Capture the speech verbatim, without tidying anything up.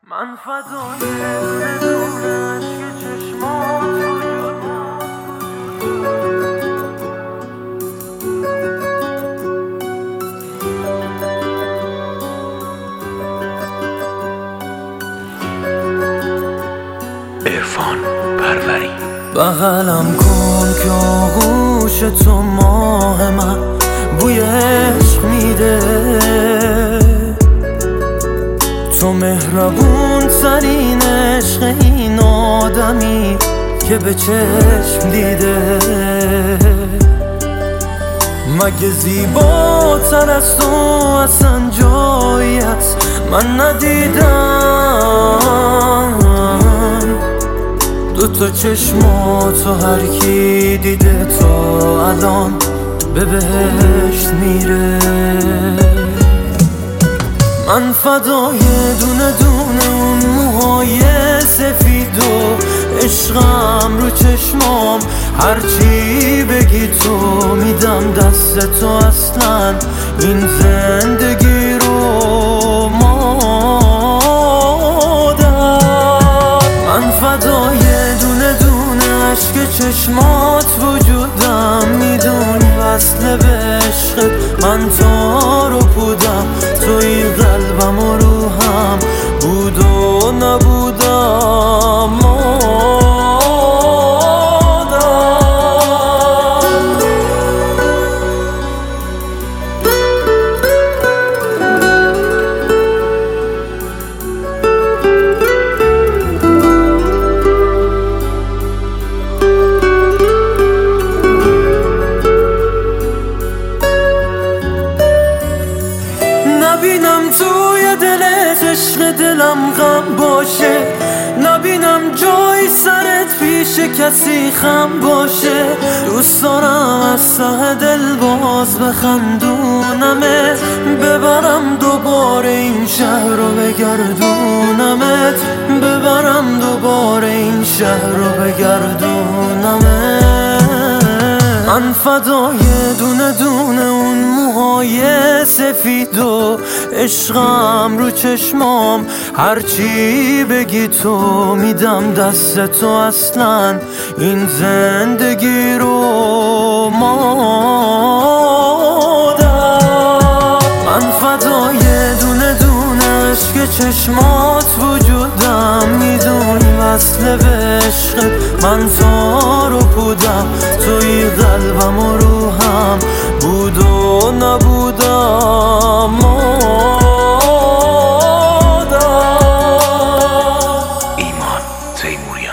من فدای بدون عشق چشمات عرفان پروری. بغلم کن که آغوش تو ماه من بوی عشق میده، تو مهربون ترین عشق این آدمی که به چشم دیده. مگه زیباتر از تو اصلا جایی هست من ندیدم؟ دوتا چشماتو هر کی دیده تا الان به بهشت میره. من فدای دونه دونه اون موهای سفید و عشقم رو چشمام، هرچی بگی تو میدم دست تو، اصلا این زندگی رو مادر. من فدای دونه دونه عشق چشمات وجودم، میدونی وصله به عشقت من تارو پودم، توی قلبم و روحم بود و نبودم نبینم توی دلت عشق دلم غم باشه، نبینم جای سرت پیش کسی خم باشه. دوست دارم از ته دل باز بخندونمت، ببرم دوباره این شهر رو بگردونمت، ببرم دوباره این شهر رو بگردونمت. من فدای دونه دونه اون موهای سفید و عشقم رو چشمام، هرچی بگی تو میدم دست تو، اصلا این زندگی رو مادر. من فدای دونه دونه عشق چشمات وجودم، میدونی وصله به عشقت من تارو پودم، توی قلبم و روحم بود و نبودم ایمان تیموریان.